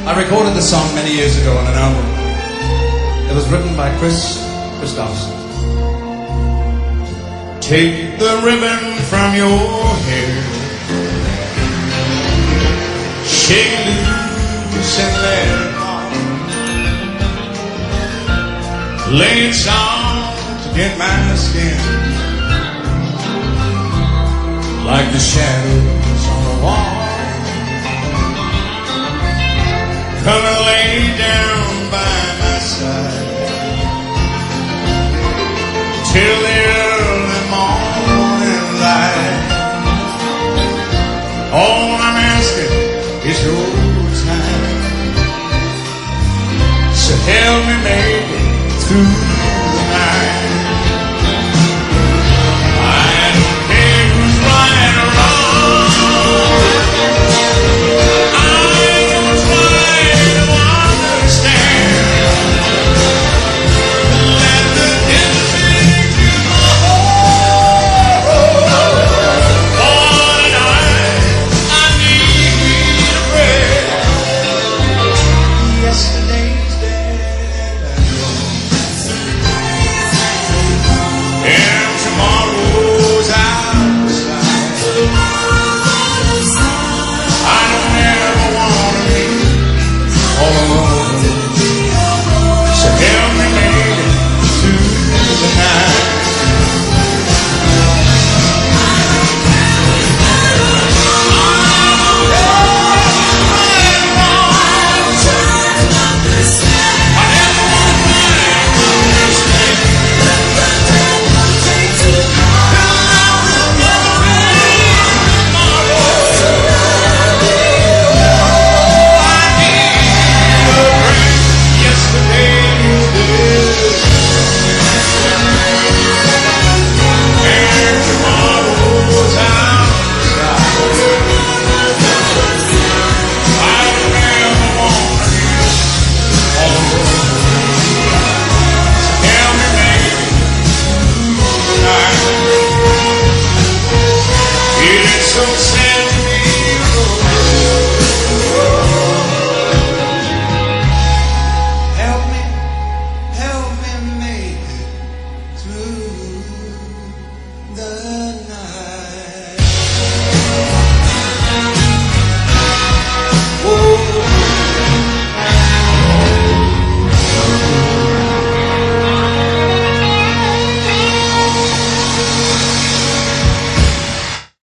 I recorded the song many years ago on an album. It was written by Chris Christopherson. Take the ribbon from your hair, shake it loose and let it fall. Lay it soft against my skin, like the shadows on the wall. Come and lay down by my side till the early morning light. All I'm asking is your time, so help me make it through the night. I don't care who's right or wrong, I don't try to understand. Let the instinct do my whole. For tonight I need a break. Yesterday's dead and gone, and tomorrow's outside. I don't ever wanna be all alone, so help me make it through the night. So